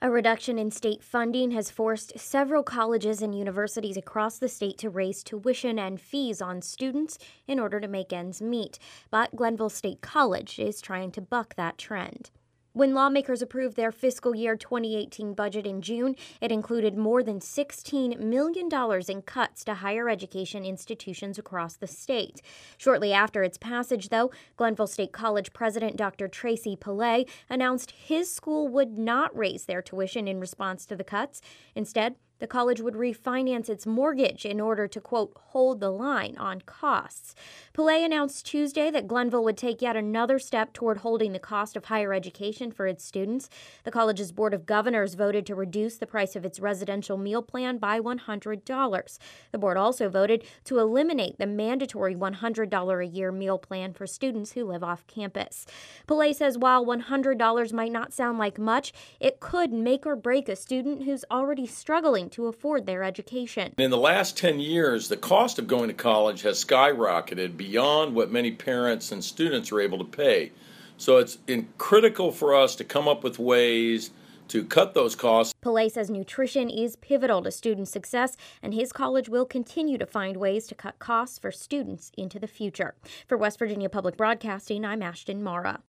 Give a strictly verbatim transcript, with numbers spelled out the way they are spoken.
A reduction in state funding has forced several colleges and universities across the state to raise tuition and fees on students in order to make ends meet. But Glenville State College is trying to buck that trend. When lawmakers approved their fiscal year twenty eighteen budget in June, it included more than sixteen million dollars in cuts to higher education institutions across the state. Shortly after its passage, though, Glenville State College President Doctor Tracy Pillay announced his school would not raise their tuition in response to the cuts. Instead, the college would refinance its mortgage in order to, quote, hold the line on costs. Pillay announced Tuesday that Glenville would take yet another step toward holding the cost of higher education for its students. The college's Board of Governors voted to reduce the price of its residential meal plan by one hundred dollars. The board also voted to eliminate the mandatory one hundred dollars a year meal plan for students who live off campus. Pillay says while one hundred dollars might not sound like much, it could make or break a student who's already struggling to afford their education. In the last ten years, the cost of going to college has skyrocketed beyond what many parents and students are able to pay. So it's in critical for us to come up with ways to cut those costs. Pillay says nutrition is pivotal to student success, and his college will continue to find ways to cut costs for students into the future. For West Virginia Public Broadcasting, I'm Ashton Mara.